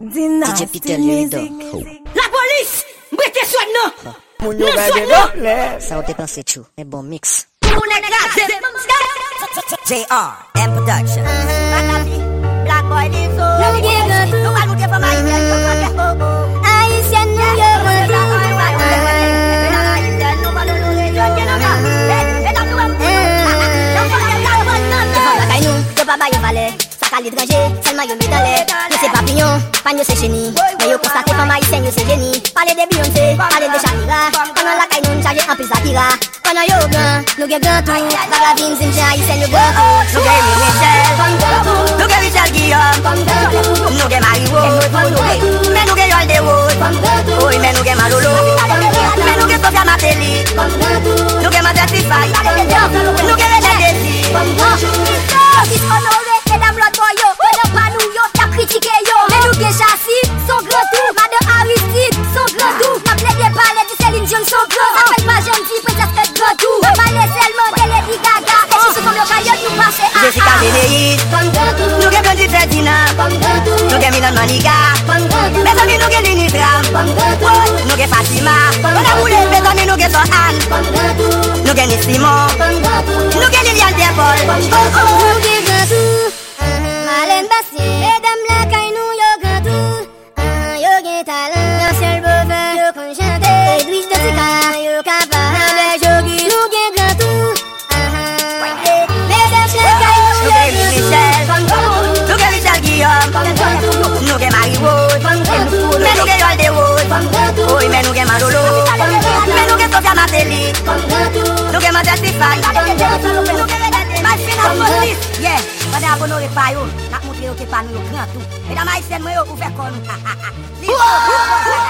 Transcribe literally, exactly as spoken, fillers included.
D J Peter Luido. La police, mettez soin non. Moun yo gade ça ou te pense chou, un bon mix. J R M Production. Black boy this so. Nou gen gantou. Nou val mouke fama Haïtien nou gen Saka l'étranger, seulement yo met dans l'air. Yo c'est papillon, pas yo c'est chenille. Mais yo constate femme haïtienne yo c'est génie. Parler de Beyoncé, parler de Shakira. Pendant la caille nous charge en plus Zakira. Pendant yo grand, nous gen grand tout. Bagavine zinja haïtienne yo grand tout. Nous gen Michel, nous gen Michel Guillaume, nous gen Mario, mais nous gen Yolde Wood. Oui, mais nous gen Malolo, mais nous gen Sofia Mateli, nous gen Mother Tifai, nous gen Rachel Desi. Dishonoré, mesdames l'autre boy yo. Madame Panou yo, y'a critiqué yo. Mais nous gen Chassis, son grand tout. Madame Aristide, son grand tout. N'a plaidé palais de Céline Dion, son grand. Appelle pas jeune fille, peut-être que grand tout. Palais seulement de Lady Gaga. Et si c'est comme le caillot, nous passez à Jessica Généis, nous gen Blondie Ferdinand, nous gen Milan Maniga, mes amis nous gen Lini Tram, nous gen Fatima, on a roulé mes amis nous gen Sohan, nous gen Simon, nous gen Liliane Depol. nous gen grand tout. Marlène Bastien, mesdames la caille nous yo grand tout. Yo gen talent, Marcel Beauvais, yo kon chante. Edwige de Tika, yo capable. Nabel Jogi, nous gen grand tout. Mesdames la caille nous Nous yo gen Michel, nous gen Michel Guillaume, nous gen Marie Wood, mais nous gen Yolde Wood. Oui, mais nous gen Malolo, mais nous gen Sofia Mateli, nous gen Mother Tifai, nous gen My final police, yeah. Pendant que nous réparons, nous montrons que nous sommes grand tout. Mesdames haïtiennes, nous ouvrons comme nous.